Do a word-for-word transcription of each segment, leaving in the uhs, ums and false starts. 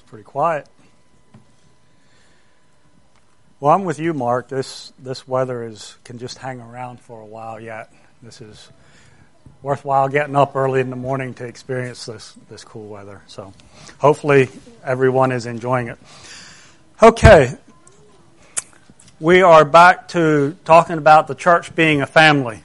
Pretty quiet. Well, I'm with you, Mark. This this weather is can just hang around for a while yet. This is worthwhile getting up early in the morning to experience this this cool weather. So hopefully everyone is enjoying it. Okay. We are back to talking about the church being a family.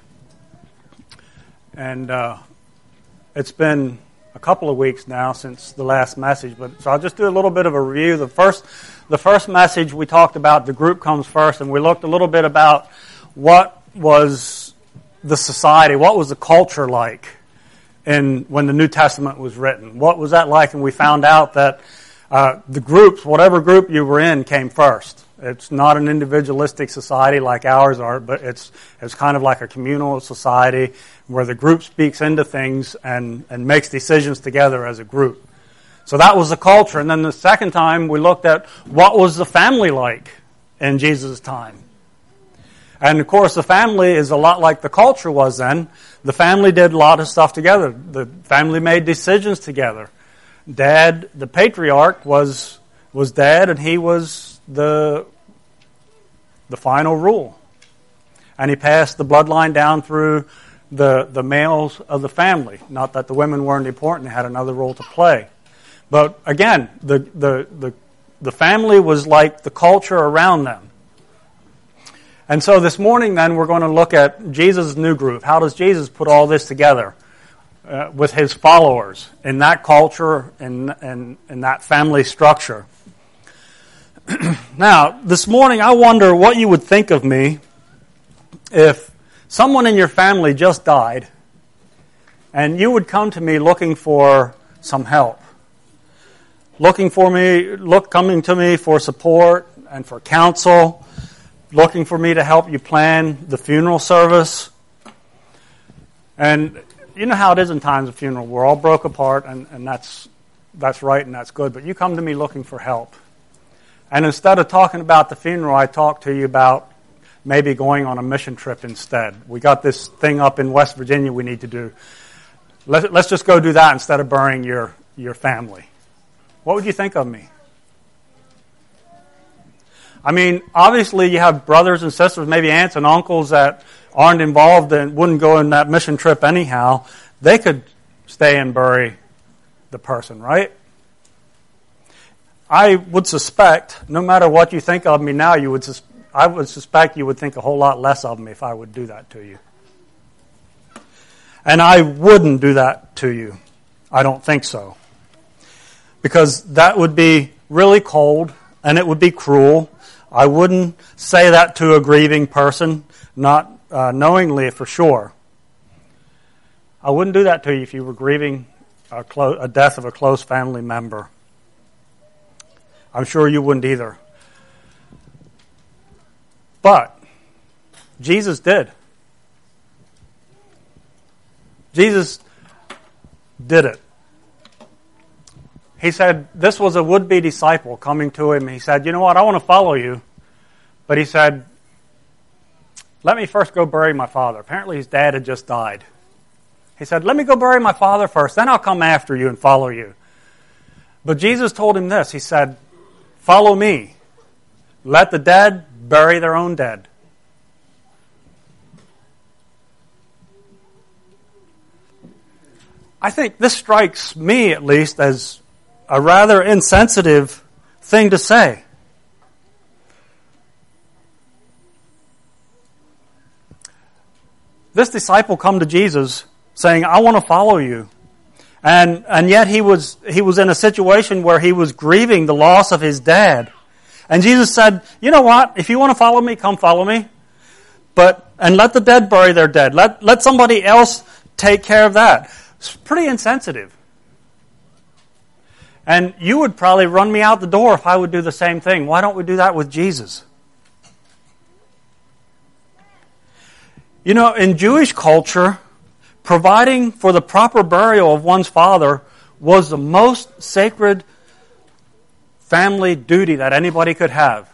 And uh, it's been a couple of weeks now since the last message, but so I'll just do a little bit of a review. The first the first message we talked about the group comes first, and we looked a little bit about what was the society, what was the culture like in when the New Testament was written. What was that like? And we found out that uh, the groups, whatever group you were in, came first. It's not an individualistic society like ours are, but it's it's kind of like a communal society where the group speaks into things and, and makes decisions together as a group. So that was the culture. And then the second time we looked at what was the family like in Jesus' time. And of course the family is a lot like the culture was then. The family did a lot of stuff together. The family made decisions together. Dad, the patriarch, was was dad, and he was the the final rule. And he passed the bloodline down through the the males of the family. Not that the women weren't important, they had another role to play. But again, the the the, the family was like the culture around them. And so this morning then we're going to look at Jesus' new group. How does Jesus put all this together uh, with his followers in that culture and in, in, in that family structure? Now, this morning I wonder what you would think of me if someone in your family just died and you would come to me looking for some help. Looking for me, look, coming to me for support and for counsel, looking for me to help you plan the funeral service. And you know how it is in times of funeral. We're all broke apart, and, and that's that's right and that's good. But you come to me looking for help. And instead of talking about the funeral, I talk to you about maybe going on a mission trip instead. We got this thing up in West Virginia we need to do. Let, let's just go do that instead of burying your, your family. What would you think of me? I mean, obviously you have brothers and sisters, maybe aunts and uncles that aren't involved and wouldn't go on that mission trip anyhow. They could stay and bury the person, right? I would suspect, no matter what you think of me now, you would. Sus- I would suspect you would think a whole lot less of me if I would do that to you. And I wouldn't do that to you. I don't think so. Because that would be really cold, and it would be cruel. I wouldn't say that to a grieving person, not uh, knowingly for sure. I wouldn't do that to you if you were grieving a, clo- a death of a close family member. I'm sure you wouldn't either. But Jesus did. Jesus did it. He said, this was a would-be disciple coming to him. He said, you know what, I want to follow you. But he said, let me first go bury my father. Apparently his dad had just died. He said, let me go bury my father first, then I'll come after you and follow you. But Jesus told him this. He said, follow me. Let the dead bury their own dead. I think this strikes me, at least, as a rather insensitive thing to say. This disciple come to Jesus saying, I want to follow you. And and yet he was he was in a situation where he was grieving the loss of his dad. And Jesus said, you know what? If you want to follow me, come follow me. But and let the dead bury their dead. Let let somebody else take care of that. It's pretty insensitive. And you would probably run me out the door if I would do the same thing. Why don't we do that with Jesus? You know, in Jewish culture, providing for the proper burial of one's father was the most sacred family duty that anybody could have.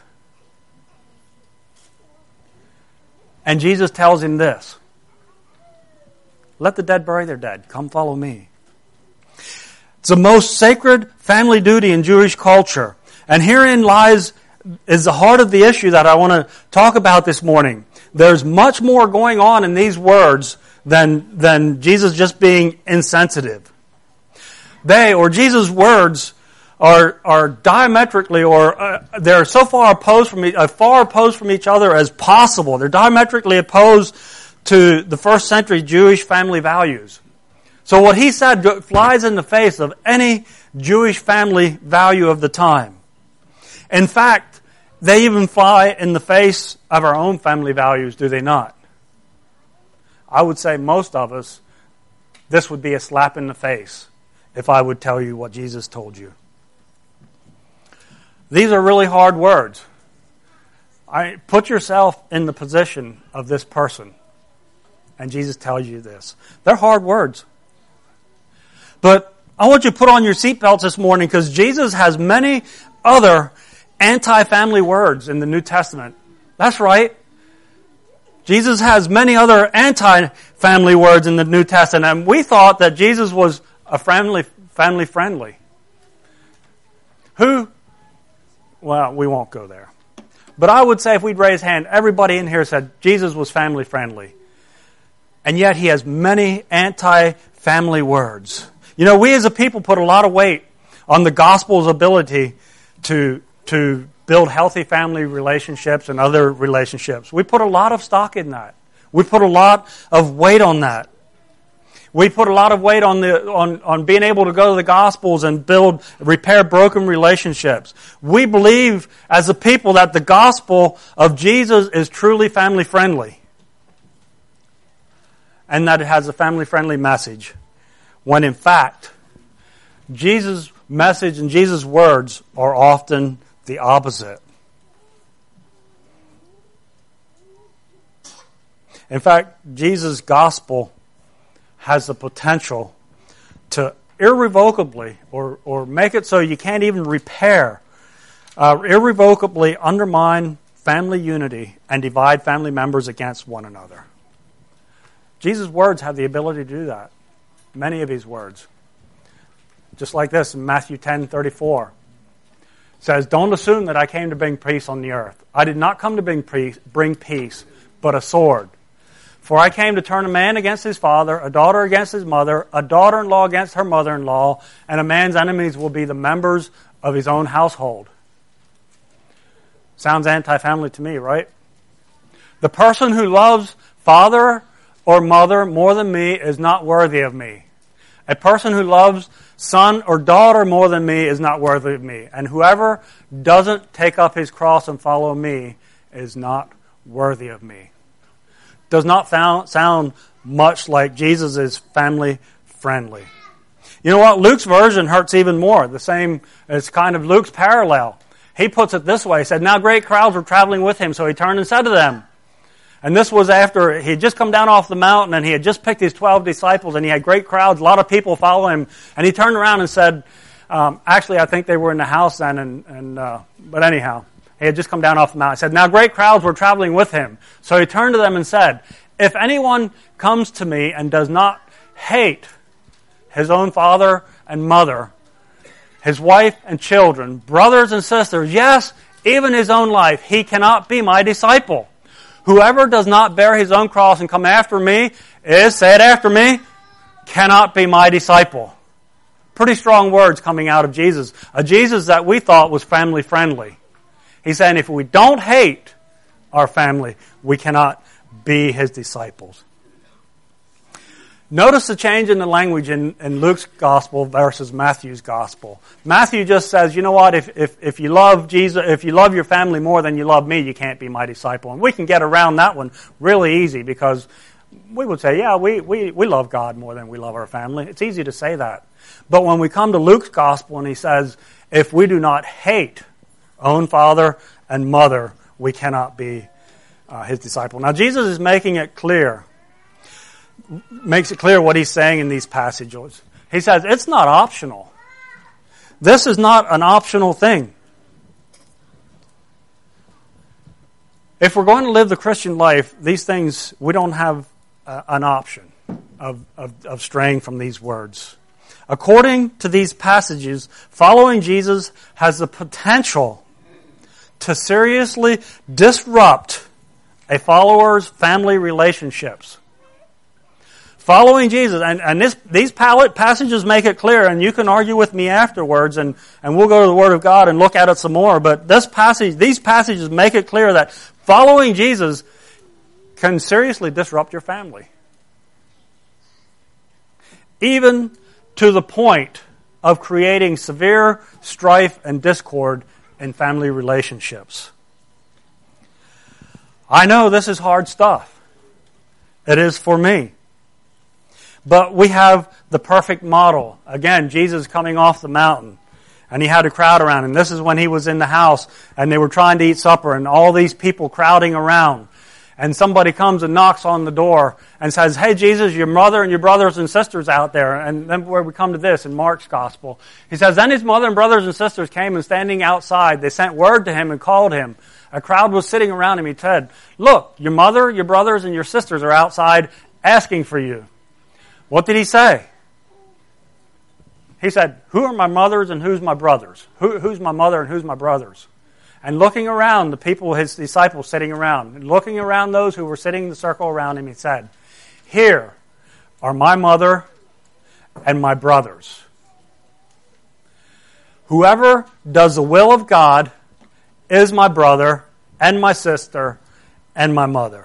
And Jesus tells him this. Let the dead bury their dead. Come follow me. It's the most sacred family duty in Jewish culture. And herein lies, is the heart of the issue that I want to talk about this morning. There's much more going on in these words than, than Jesus just being insensitive. They, or Jesus' words, are are diametrically, or uh, they're so far opposed from uh, far opposed from each other as possible. They're diametrically opposed to the first century Jewish family values. So what he said flies in the face of any Jewish family value of the time. In fact, they even fly in the face of our own family values, do they not? I would say most of us, this would be a slap in the face if I would tell you what Jesus told you. These are really hard words. I put yourself in the position of this person, and Jesus tells you this. They're hard words. But I want you to put on your seatbelts this morning, because Jesus has many other anti-family words in the New Testament. That's right. Jesus has many other anti-family words in the New Testament, and we thought that Jesus was a family family friendly. Who? Well, we won't go there. But I would say if we'd raise hand, everybody in here said Jesus was family friendly. And yet he has many anti-family words. You know, we as a people put a lot of weight on the gospel's ability to, to build healthy family relationships and other relationships. We put a lot of stock in that. We put a lot of weight on that. We put a lot of weight on the on, on being able to go to the Gospels and build, repair broken relationships. We believe as a people that the gospel of Jesus is truly family friendly. And that it has a family friendly message. When in fact, Jesus' message and Jesus' words are often the opposite. In fact, Jesus' gospel has the potential to irrevocably, or, or make it so you can't even repair, uh, irrevocably undermine family unity and divide family members against one another. Jesus' words have the ability to do that. Many of his words. Just like this in Matthew ten thirty-four. It says, "Don't assume that I came to bring peace on the earth. I did not come to bring peace, bring peace, but a sword. For I came to turn a man against his father, a daughter against his mother, a daughter-in-law against her mother-in-law, and a man's enemies will be the members of his own household." Sounds anti-family to me, right? "The person who loves father or mother more than me is not worthy of me. A person who loves son or daughter more than me is not worthy of me. And whoever doesn't take up his cross and follow me is not worthy of me." Does not sound much like Jesus is family friendly. You know what? Luke's version hurts even more. The same, it's kind of Luke's parallel. He puts it this way. He said, "Now great crowds were traveling with him, so he turned and said to them," and this was after he had just come down off the mountain and he had just picked his twelve disciples and he had great crowds, a lot of people following him, and he turned around and said, um, actually I think they were in the house then, and, and uh, but anyhow, he had just come down off the mountain. He said, "Now great crowds were traveling with him. So he turned to them and said, if anyone comes to me and does not hate his own father and mother, his wife and children, brothers and sisters, yes, even his own life, he cannot be my disciple. Whoever does not bear his own cross and come after me is," say it after me, "cannot be my disciple." Pretty strong words coming out of Jesus. A Jesus that we thought was family friendly. He's saying if we don't hate our family, we cannot be his disciples. Notice the change in the language in, in Luke's gospel versus Matthew's gospel. Matthew just says, you know what, if, if, if you love Jesus, if you love your family more than you love me, you can't be my disciple. And we can get around that one really easy because we would say, yeah, we, we, we love God more than we love our family. It's easy to say that. But when we come to Luke's gospel and he says, if we do not hate own father and mother, we cannot be uh, his disciple. Now Jesus is making it clear, makes it clear what he's saying in these passages. He says it's not optional. This is not an optional thing. If we're going to live the Christian life, these things, we don't have uh, an option of, of, of straying from these words. According to these passages, following Jesus has the potential to seriously disrupt a follower's family relationships. Following Jesus, and, and this, these passages make it clear, and you can argue with me afterwards, and, and we'll go to the Word of God and look at it some more, but this passage, these passages make it clear that following Jesus can seriously disrupt your family. Even to the point of creating severe strife and discord in family relationships. I know this is hard stuff. It is for me. But we have the perfect model. Again, Jesus coming off the mountain, and he had a crowd around him. This is when he was in the house, and they were trying to eat supper, and all these people crowding around. And somebody comes and knocks on the door and says, "Hey, Jesus, your mother and your brothers and sisters out there." And then where we come to this in Mark's gospel. He says, "Then his mother and brothers and sisters came, and standing outside, they sent word to him and called him. A crowd was sitting around him. He said, 'Look, your mother, your brothers, and your sisters are outside asking for you.'" What did he say? He said, "Who are my mothers and who's my brothers? Who, who's my mother and who's my brothers?" And looking around, the people, his disciples sitting around, and looking around those who were sitting in the circle around him, he said, "Here are my mother and my brothers. Whoever does the will of God is my brother and my sister and my mother."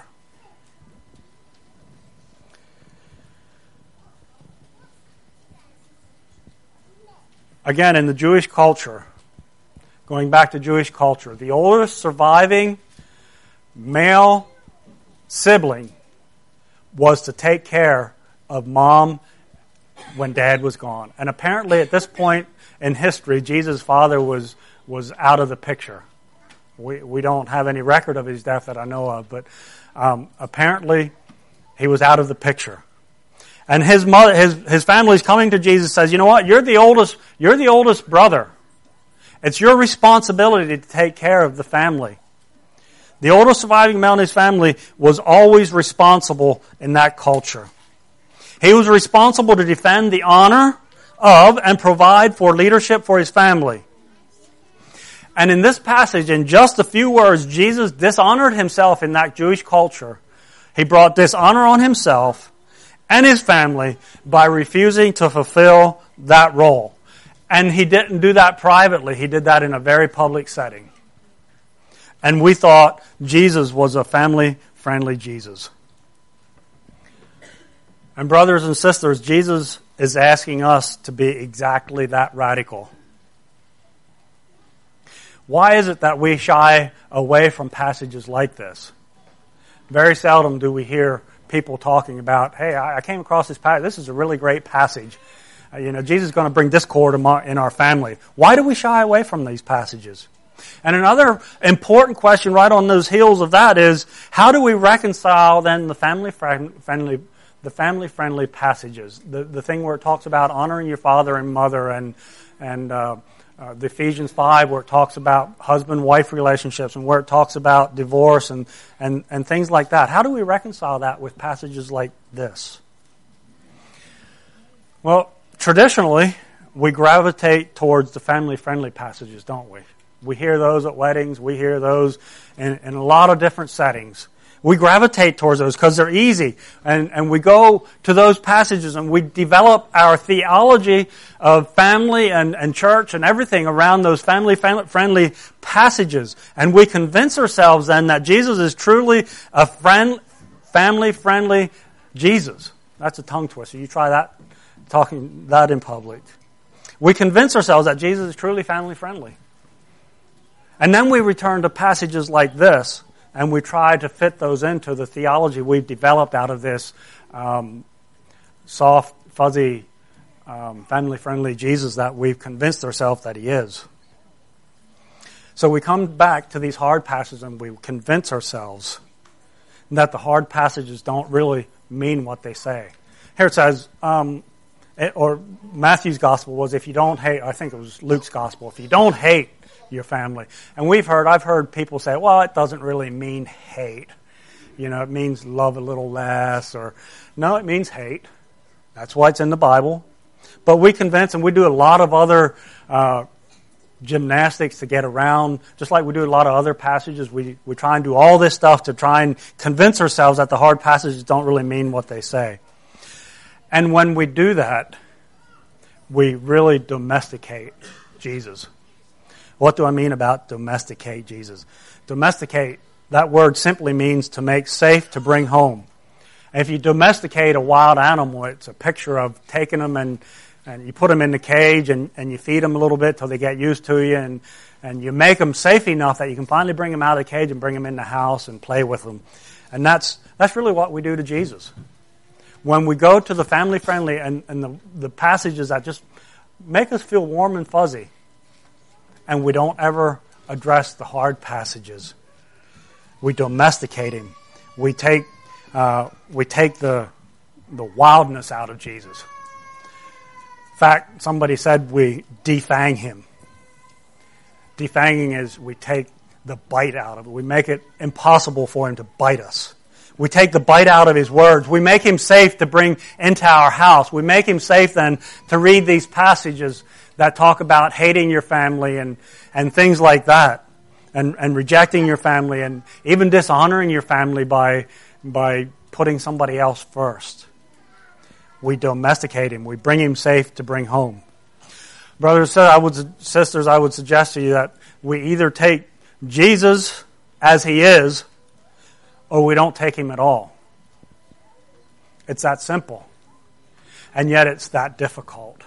Again, in the Jewish culture, going back to Jewish culture, the oldest surviving male sibling was to take care of mom when dad was gone. And apparently at this point in history, Jesus' father was, was out of the picture. We, we don't have any record of his death that I know of, but um, apparently he was out of the picture. And his mother, his his family's coming to Jesus, says, "You know what? You're the oldest. You're the oldest brother. It's your responsibility to take care of the family." The oldest surviving male in his family was always responsible in that culture. He was responsible to defend the honor of and provide for leadership for his family. And in this passage, in just a few words, Jesus dishonored himself in that Jewish culture. He brought dishonor on himself and his family by refusing to fulfill that role. And he didn't do that privately. He did that in a very public setting. And we thought Jesus was a family-friendly Jesus. And brothers and sisters, Jesus is asking us to be exactly that radical. Why is it that we shy away from passages like this? Very seldom do we hear people talking about, "Hey, I came across this passage. This is a really great passage. Uh, you know, Jesus is going to bring discord in our family." Why do we shy away from these passages? And another important question right on those heels of that is, how do we reconcile then the family friendly, the family friendly passages? The the thing where it talks about honoring your father and mother, and and uh, Uh, the Ephesians five, where it talks about husband-wife relationships, and where it talks about divorce and, and, and things like that. How do we reconcile that with passages like this? Well, traditionally, we gravitate towards the family-friendly passages, don't we? We hear those at weddings. We hear those in, in a lot of different settings. We gravitate towards those because they're easy. And, and we go to those passages and we develop our theology of family and, and church and everything around those family-friendly passages. And we convince ourselves then that Jesus is truly a friend, family-friendly Jesus. That's a tongue twister. You try that, talking that in public. We convince ourselves that Jesus is truly family-friendly. And then we return to passages like this, and we try to fit those into the theology we've developed out of this um, soft, fuzzy, um, family-friendly Jesus that we've convinced ourselves that he is. So we come back to these hard passages and we convince ourselves that the hard passages don't really mean what they say. Here it says, um, it, or Matthew's gospel was, if you don't hate, I think it was Luke's gospel, if you don't hate your family. And we've heard, I've heard people say, well, it doesn't really mean hate. You know, it means love a little less, or no, it means hate. That's why it's in the Bible. But we convince, and we do a lot of other uh, gymnastics to get around, just like we do a lot of other passages. We, we try and do all this stuff to try and convince ourselves that the hard passages don't really mean what they say. And when we do that, we really domesticate Jesus. What do I mean about domesticate Jesus? Domesticate, that word simply means to make safe, to bring home. And if you domesticate a wild animal, it's a picture of taking them and, and you put them in the cage and, and you feed them a little bit till they get used to you, and, and you make them safe enough that you can finally bring them out of the cage and bring them in the house and play with them. And that's that's really what we do to Jesus. When we go to the family-friendly and, and the, the passages that just make us feel warm and fuzzy, and we don't ever address the hard passages, we domesticate him. We take uh, we take the the wildness out of Jesus. In fact, somebody said we defang him. Defanging is we take the bite out of it. We make it impossible for him to bite us. We take the bite out of his words. We make him safe to bring into our house. We make him safe then to read these passages that talk about hating your family and, and things like that, and, and rejecting your family and even dishonoring your family by, by putting somebody else first. We domesticate him. We bring him safe to bring home. Brothers and I would, sisters, I would suggest to you that we either take Jesus as he is, or we don't take him at all. It's that simple. And yet it's that difficult.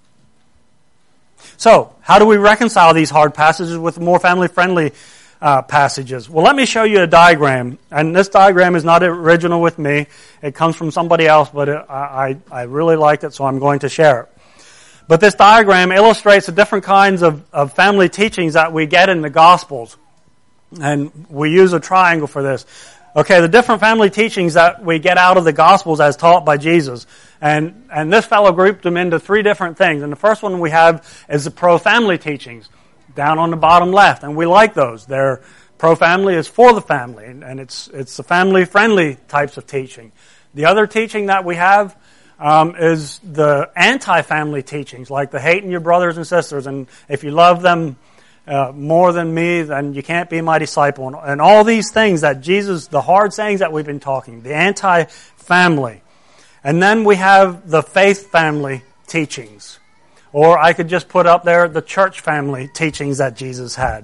So, how do we reconcile these hard passages with more family-friendly uh, passages? Well, let me show you a diagram. And this diagram is not original with me. It comes from somebody else, but it, I, I really liked it, so I'm going to share it. But this diagram illustrates the different kinds of, of family teachings that we get in the Gospels. And we use a triangle for this. Okay, the different family teachings that we get out of the Gospels as taught by Jesus. And, and this fellow grouped them into three different things. And the first one we have is the pro-family teachings, down on the bottom left. And we like those. They're, pro-family is for the family, and it's, it's the family-friendly types of teaching. The other teaching that we have um, is the anti-family teachings, like the hating your brothers and sisters, and if you love them Uh, more than me, then you can't be my disciple. And, and all these things that Jesus, the hard sayings that we've been talking, the anti-family. And then we have the faith family teachings. Or I could just put up there the church family teachings that Jesus had.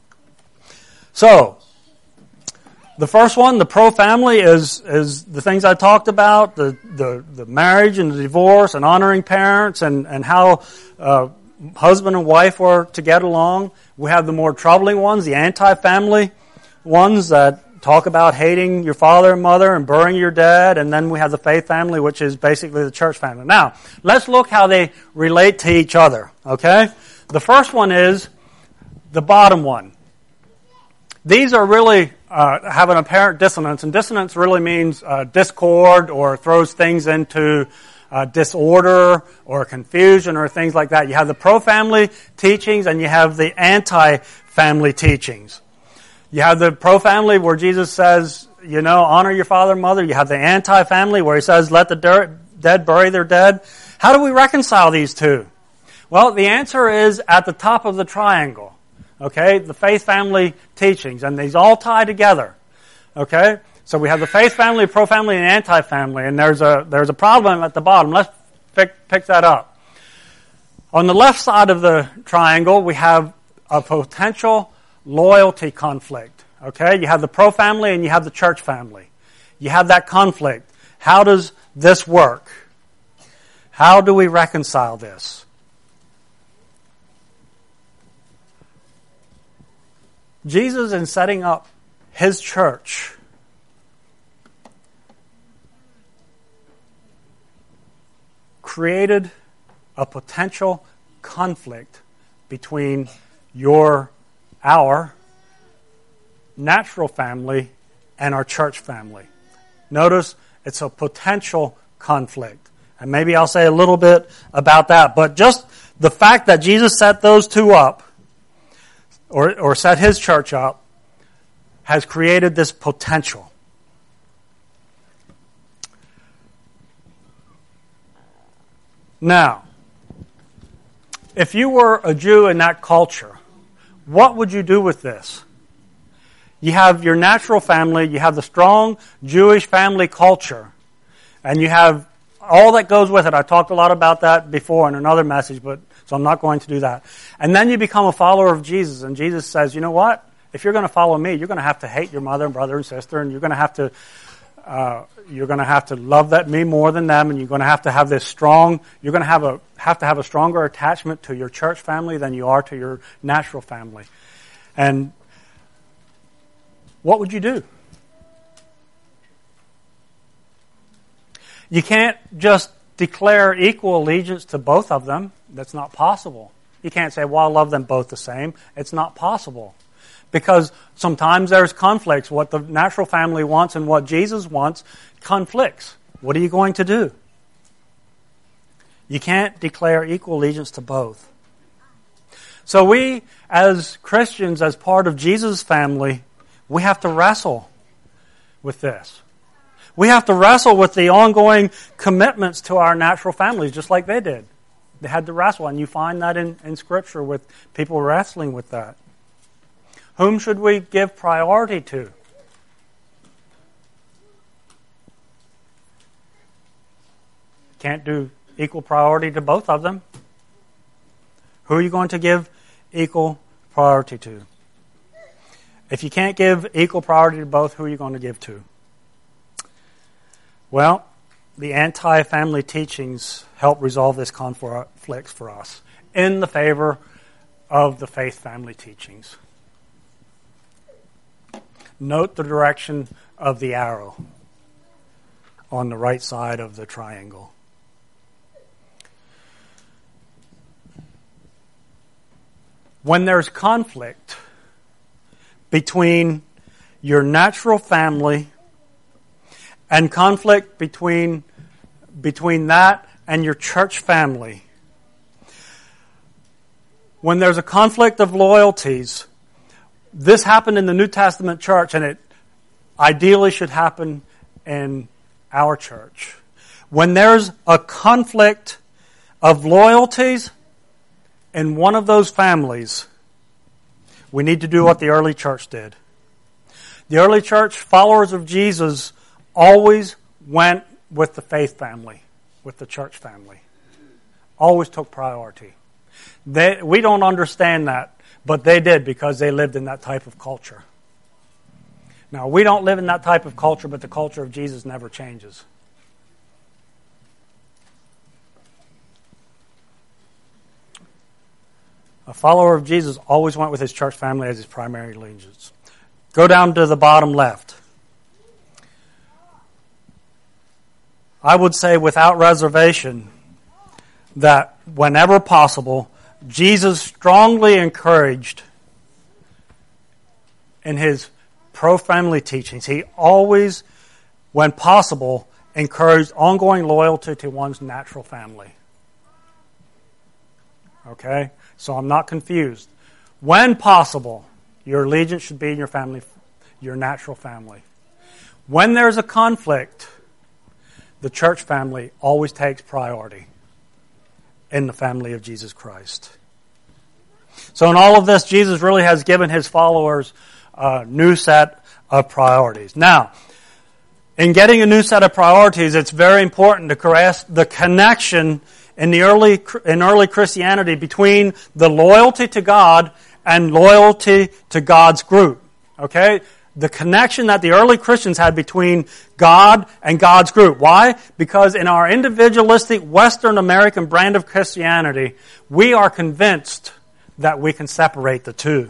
So, the first one, the pro-family, is is the things I talked about, the, the, the marriage and the divorce and honoring parents and, and how uh, husband and wife were to get along. We have the more troubling ones, the anti-family ones that talk about hating your father and mother and burying your dad. And then we have the faith family, which is basically the church family. Now, let's look how they relate to each other, okay? The first one is the bottom one. These are really uh, have an apparent dissonance, and dissonance really means uh, discord or throws things into Uh, disorder or confusion or things like that. You have the pro-family teachings and you have the anti-family teachings. You have the pro-family where Jesus says, you know, honor your father and mother. You have the anti-family where he says, let the dead bury their dead. How do we reconcile these two? Well, the answer is at the top of the triangle. Okay, the faith-family teachings, and these all tie together. Okay? So we have the faith family, pro-family, and anti-family, and there's a there's a problem at the bottom. Let's pick, pick that up. On the left side of the triangle, we have a potential loyalty conflict. Okay, you have the pro-family and you have the church family. You have that conflict. How does this work? How do we reconcile this? Jesus, in setting up his church, created a potential conflict between your, our natural family and our church family. Notice it's a potential conflict. And maybe I'll say a little bit about that. But just the fact that Jesus set those two up, or, or set his church up, has created this potential. Now, if you were a Jew in that culture, what would you do with this? You have your natural family, you have the strong Jewish family culture, and you have all that goes with it. I talked a lot about that before in another message, but so I'm not going to do that. And then you become a follower of Jesus, and Jesus says, you know what? If you're going to follow me, you're going to have to hate your mother and brother and sister, and you're going to have to uh, you're going to have to love that me more than them, and you're going to have to have this strong. You're going to have a have to have a stronger attachment to your church family than you are to your natural family. And what would you do? You can't just declare equal allegiance to both of them. That's not possible. You can't say, well, I love them both the same. It's not possible. Because sometimes there's conflicts. What the natural family wants and what Jesus wants conflicts. What are you going to do? You can't declare equal allegiance to both. So we, as Christians, as part of Jesus' family, we have to wrestle with this. We have to wrestle with the ongoing commitments to our natural families, just like they did. They had to wrestle, and you find that in, in Scripture with people wrestling with that. Whom should we give priority to? Can't do equal priority to both of them. Who are you going to give equal priority to? If you can't give equal priority to both, who are you going to give to? Well, the anti-family teachings help resolve this conflict for us in the favor of the faith family teachings. Note the direction of the arrow on the right side of the triangle. When there's conflict between your natural family and conflict between between that and your church family, when there's a conflict of loyalties, this happened in the New Testament church, and it ideally should happen in our church. When there's a conflict of loyalties in one of those families, we need to do what the early church did. The early church, followers of Jesus, always went with the faith family, with the church family. Always took priority. They, we don't understand that, but they did because they lived in that type of culture. Now, we don't live in that type of culture, but the culture of Jesus never changes. A follower of Jesus always went with his church family as his primary allegiance. Go down to the bottom left. I would say without reservation that whenever possible, Jesus strongly encouraged in his pro-family teachings, he always, when possible, encouraged ongoing loyalty to one's natural family. Okay? So I'm not confused. When possible, your allegiance should be in your family, your natural family. When there's a conflict, the church family always takes priority in the family of Jesus Christ. So in all of this, Jesus really has given his followers a new set of priorities. Now, in getting a new set of priorities, it's very important to grasp the connection in the early in early Christianity between the loyalty to God and loyalty to God's group. Okay? The connection that the early Christians had between God and God's group. Why? Because in our individualistic Western American brand of Christianity, we are convinced that we can separate the two.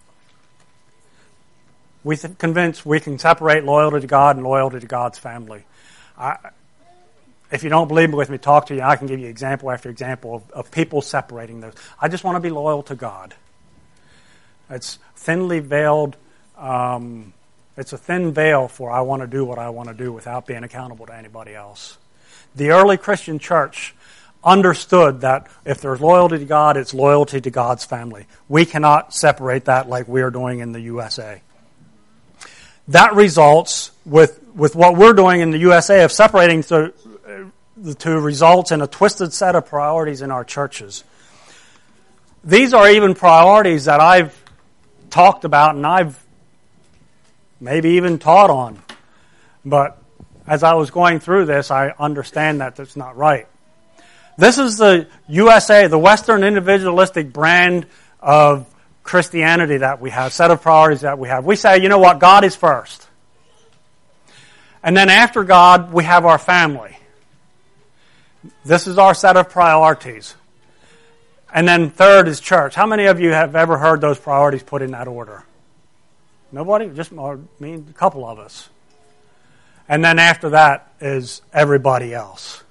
We're convinced we can separate loyalty to God and loyalty to God's family. I, if you don't believe me with me, talk to you. I can give you example after example of, of people separating those. I just want to be loyal to God. It's thinly veiled. Um, it's a thin veil for I want to do what I want to do without being accountable to anybody else. The early Christian church understood that if there's loyalty to God, it's loyalty to God's family. We cannot separate that like we are doing in the U S A. That results with with what we're doing in the U S A of separating the, the two results in a twisted set of priorities in our churches. these are even priorities that I've talked about and I've maybe even taught on. But as I was going through this, I understand that that's not right. This is the U S A, the Western individualistic brand of Christianity that we have, set of priorities that we have. We say, you know what, God is first. And then after God, we have our family. This is our set of priorities. And then third is church. How many of you have ever heard those priorities put in that order? Nobody? Just I mean, a couple of us. And then after that is everybody else.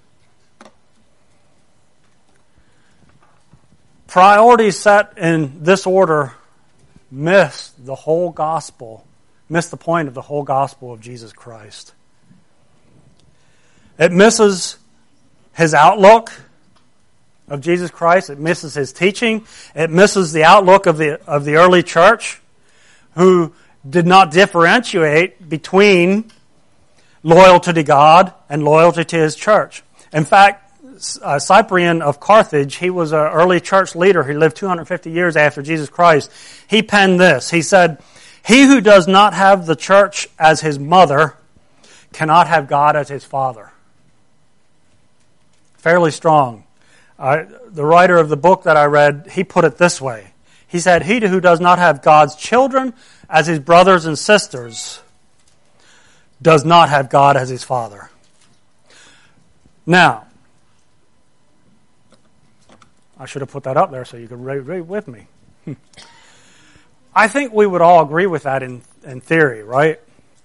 Priorities set in this order miss the whole gospel, miss the point of the whole gospel of Jesus Christ. It misses His outlook of Jesus Christ. It misses His teaching. It misses the outlook of the of the early church, who did not differentiate between loyalty to God and loyalty to His church. In fact, uh, Cyprian of Carthage, he was an early church leader. He lived two hundred fifty years after Jesus Christ. He penned this. He said, "He who does not have the church as his mother cannot have God as his father." Fairly strong. Uh, the writer of the book that I read, he put it this way. He said, "He who does not have God's children as his brothers and sisters does not have God as his father." Now, I should have put that up there so you could read, read with me. I think we would all agree with that in, in theory, right?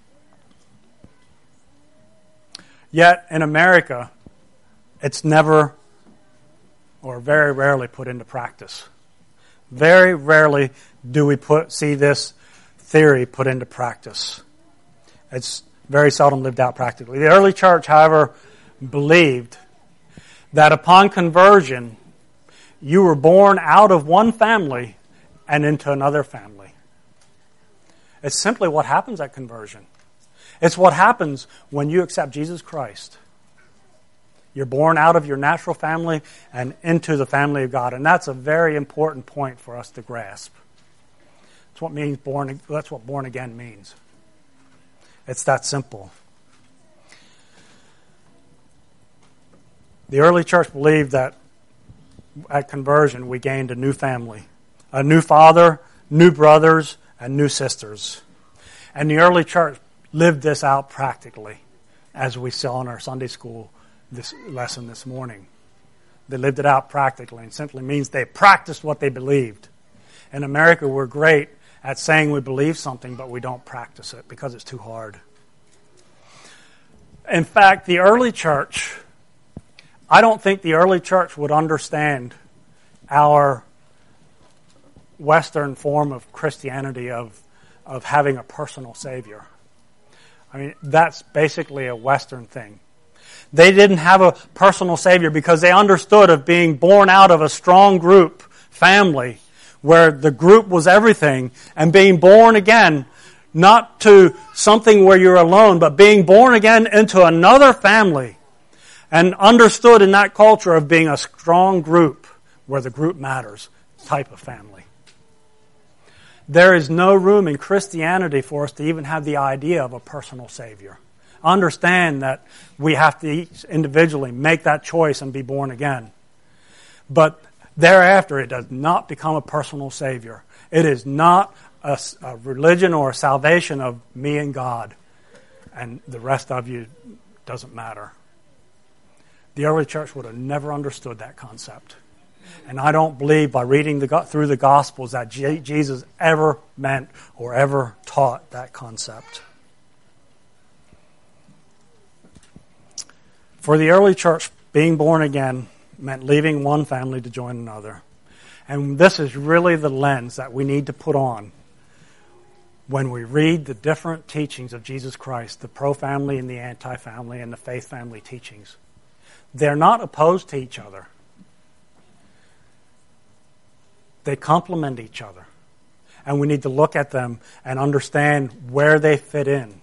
Yet, in America, it's never or very rarely put into practice. Very rarely do we put see this theory put into practice. It's very seldom lived out practically. The early church, however, believed that upon conversion, you were born out of one family and into another family. It's simply what happens at conversion. It's what happens when you accept Jesus Christ. You're born out of your natural family and into the family of God. And that's a very important point for us to grasp. That's what means born, that's what born again means. It's that simple. The early church believed that at conversion we gained a new family, a new father, new brothers, and new sisters. And the early church lived this out practically, as we saw in our Sunday school this lesson this morning. They lived it out practically, and simply means they practiced what they believed. In America, we're great at saying we believe something, but we don't practice it because it's too hard. In fact, the early church, I don't think the early church would understand our Western form of Christianity of, of having a personal Savior. I mean, that's basically a Western thing. They didn't have a personal Savior because they understood of being born out of a strong group family where the group was everything, and being born again, not to something where you're alone, but being born again into another family, and understood in that culture of being a strong group where the group matters type of family. There is no room in Christianity for us to even have the idea of a personal Savior. Understand that we have to each individually make that choice and be born again. But thereafter, it does not become a personal Savior. It is not a, a religion or a salvation of me and God, and the rest of you doesn't matter. The early church would have never understood that concept. And I don't believe by reading the, through the Gospels that J- Jesus ever meant or ever taught that concept. For the early church, being born again meant leaving one family to join another. And this is really the lens that we need to put on when we read the different teachings of Jesus Christ, the pro-family and the anti-family and the faith family teachings. They're not opposed to each other. They complement each other. And we need to look at them and understand where they fit in.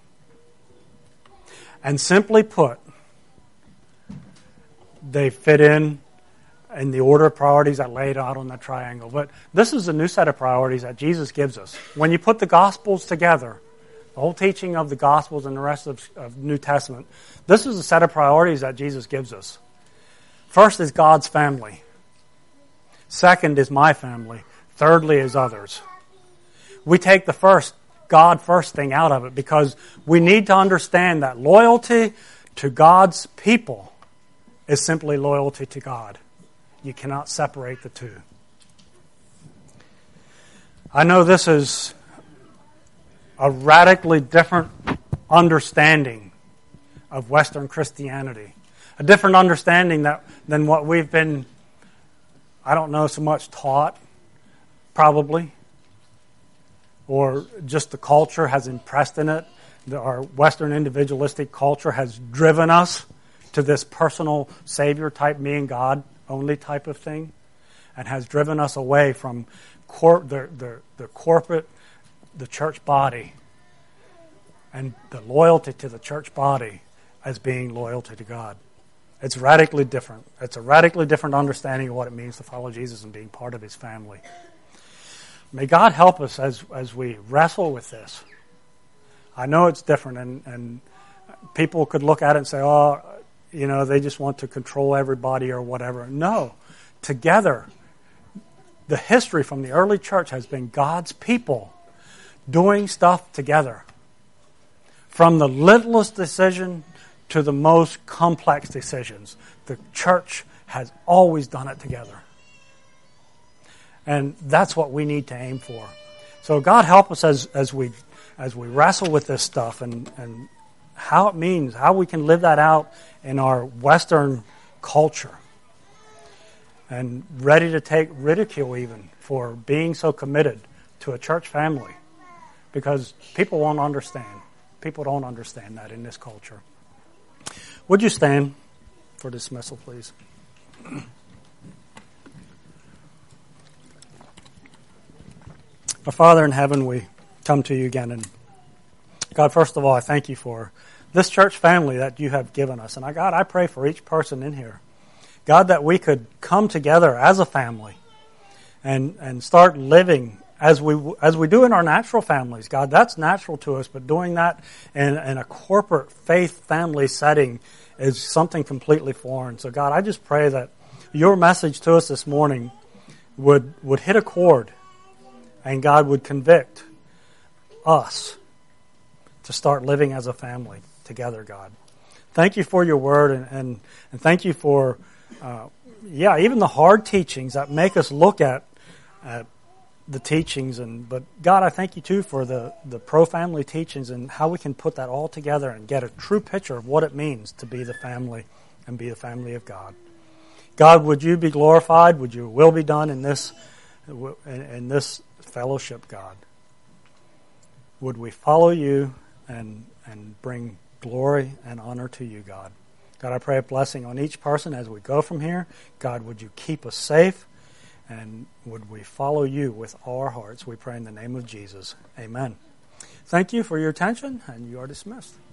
And simply put, they fit in in the order of priorities I laid out on that triangle. But this is a new set of priorities that Jesus gives us. When you put the Gospels together, the whole teaching of the Gospels and the rest of, of New Testament, this is a set of priorities that Jesus gives us. First is God's family. Second is my family. Thirdly is others. We take the first, God first thing out of it because we need to understand that loyalty to God's people is simply loyalty to God. You cannot separate the two. I know this is a radically different understanding of Western Christianity. A different understanding that, than what we've been, I don't know, so much taught, probably. Or just the culture has impressed in it. Our Western individualistic culture has driven us to this personal Savior type, me and God only type of thing, and has driven us away from cor- the, the, the corporate, the church body, and the loyalty to the church body as being loyalty to God. It's radically different. It's a radically different understanding of what it means to follow Jesus and being part of His family. May God help us as, as we wrestle with this. I know it's different, and, and people could look at it and say, oh, you know, they just want to control everybody or whatever. No. Together, the history from the early church has been God's people doing stuff together. From the littlest decision to the most complex decisions, the church has always done it together. And that's what we need to aim for. So God help us as, as we as we wrestle with this stuff and, and how it means, how we can live that out in our Western culture. And ready to take ridicule even for being so committed to a church family. Because people won't understand. People don't understand that in this culture. Would you stand for dismissal, please? Our Father in heaven, we come to you again. And God, first of all, I thank you for this church family that you have given us. And I, God, I pray for each person in here. God, that we could come together as a family and, and start living as we as we do in our natural families. God, that's natural to us, but doing that in, in a corporate faith family setting is something completely foreign. So God, I just pray that your message to us this morning would, would hit a chord, and God would convict us to start living as a family together, God. Thank you for your word, and, and, and thank you for, uh, yeah, even the hard teachings that make us look at, at the teachings. And but God, I thank you too for the, the pro-family teachings and how we can put that all together and get a true picture of what it means to be the family and be the family of God. God, would you be glorified? Would your will be done in this in, in this fellowship, God? Would we follow you and and bring glory and honor to you, God? God, I pray a blessing on each person as we go from here. God, would you keep us safe? And would we follow you with all our hearts? We pray in the name of Jesus. Amen. Thank you for your attention, and you are dismissed.